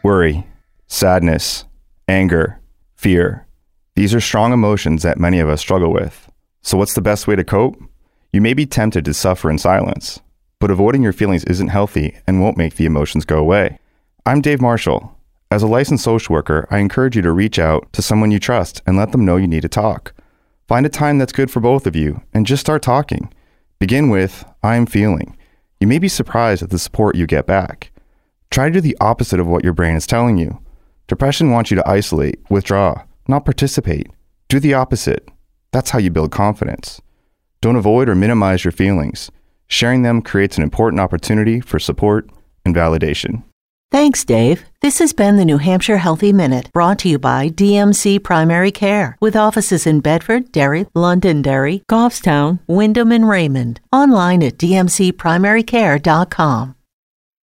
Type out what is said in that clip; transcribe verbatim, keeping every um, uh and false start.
Worry, sadness, anger, fear. These are strong emotions that many of us struggle with. So what's the best way to cope? You may be tempted to suffer in silence, but avoiding your feelings isn't healthy and won't make the emotions go away. I'm Dave Marshall. As a licensed social worker, I encourage you to reach out to someone you trust and let them know you need to talk. Find a time that's good for both of you and just start talking. Begin with, I am feeling. You may be surprised at the support you get back. Try to do the opposite of what your brain is telling you. Depression wants you to isolate, withdraw, not participate. Do the opposite. That's how you build confidence. Don't avoid or minimize your feelings. Sharing them creates an important opportunity for support and validation. Thanks, Dave. This has been the New Hampshire Healthy Minute, brought to you by D M C Primary Care, with offices in Bedford, Derry, Londonderry, Goffstown, Wyndham, and Raymond. Online at d m c primary care dot com.